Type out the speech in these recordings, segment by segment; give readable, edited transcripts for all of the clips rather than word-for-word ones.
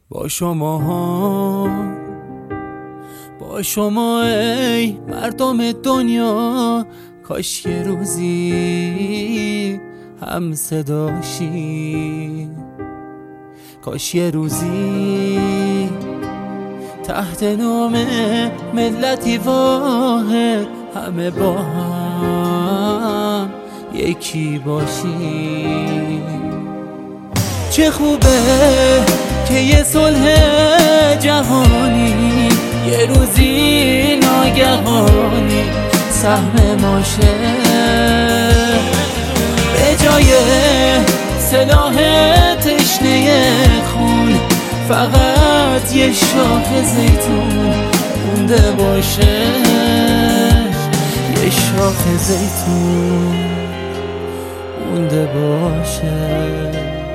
با شما ای مردم دنیا، کاش یه روزی هم صداشی، کاش یه روزی تحت نام ملتی واحد همه با هم یکی باشی. چه خوبه که یه صلح جهانی یه روزی ناگهانی سهم ماشه، به جای سلاح تشنه خون فقط یه شاخ زیتون مونده باشه، یه شاخ زیتون مونده باشه.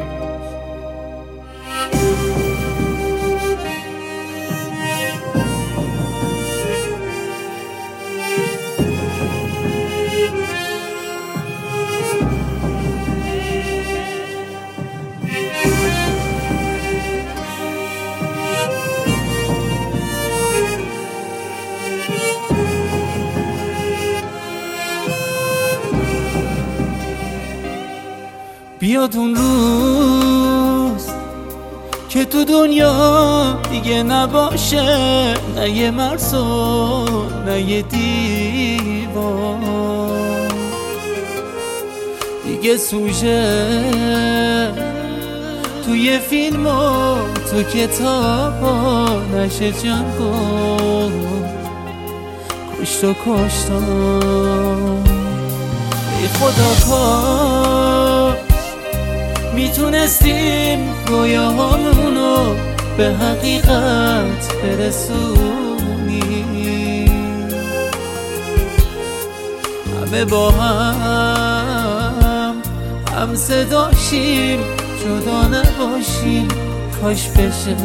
بیاد اون روز که تو دنیا دیگه نباشه نه یه مرز و نه یه دیوار، دیگه سوژه توی فیلم و تو کتاب نشه جنگ و کشت و کشتار. ای خدا کاش میتونستیم رویاهامونو به حقیقت برسونیم، همه با هم صداشیم، جدا نباشیم. کاش بشه،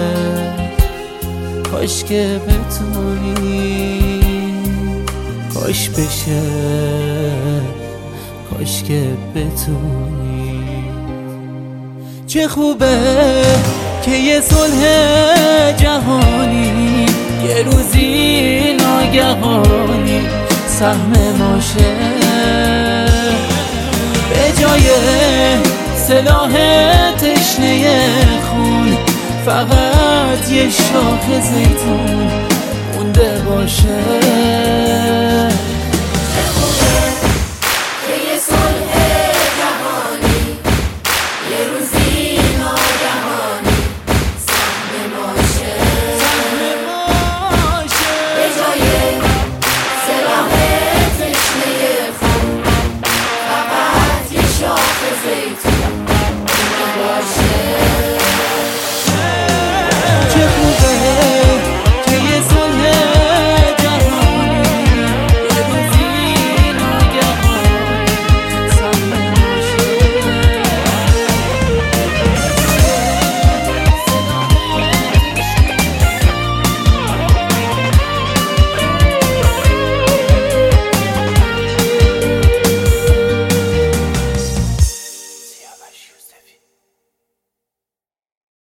کاش که بتونیم، کاش بشه، کاش که بتونیم. چه خوبه که یه صلح جهانی یه روزی ناگهانی سهم ماشه، به جای سلاح تشنه خون فقط یه شاخ زیتون مونده باشه. زیتون